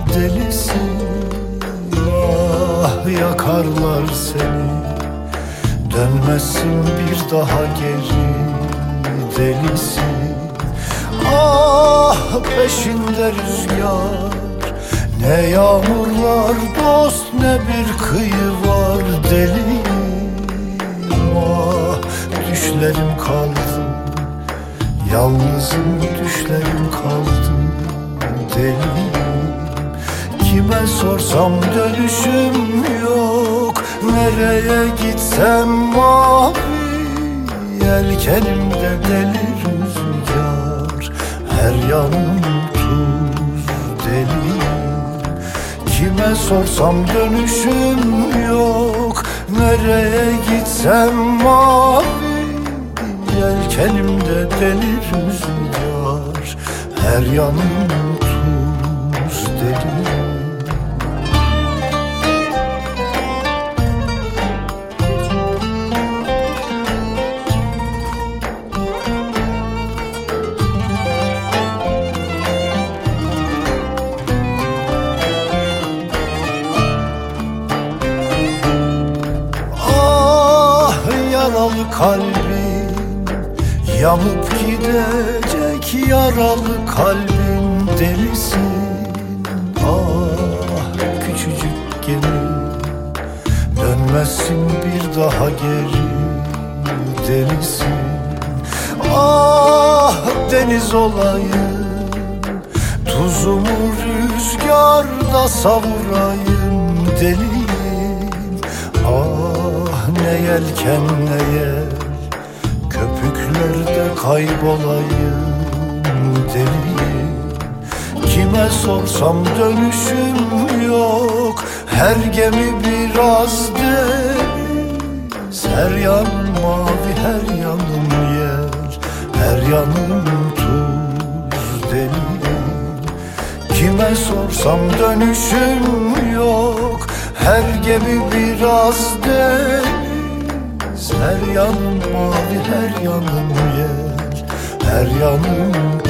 delisin. Ah, yakarlar seni, dönmezsin bir daha geri, delisin. Ah, peşinde rüzgar, ne yağmurlar dost ne bir kıyı var, deliyim. Ah, düşlerim kaldı, yalnızım düşlerim kaldı, deliyim. Kime sorsam dönüşüm yok, nereye gitsem mavi, yelkenimde deli rüzgar, her yanım tuz, deliyim. Kime sorsam dönüşüm yok, nereye gitsem mavi, yelkenimde deli rüzgar, her yanım tuz, deliyim. Yaralı kalbim yanıp gidecek, yaralı kalbim delisin. Ah, küçücük gemi, dönmezsin bir daha geri, delisin. Ah, deniz olayım, tuzumu rüzgarda savurayım, deliyim. Ah, ne yelken ne yel, köpüklerde kaybolayım, deliyim. Kime sorsam dönüşüm yok, her gemi biraz deniz, her yanım mavi, her yanım yer, her yanım tuz, deliyim. Kime sorsam dönüşüm yok, her gemi biraz deniz, her yanım mavi, her yanım yer, her yanım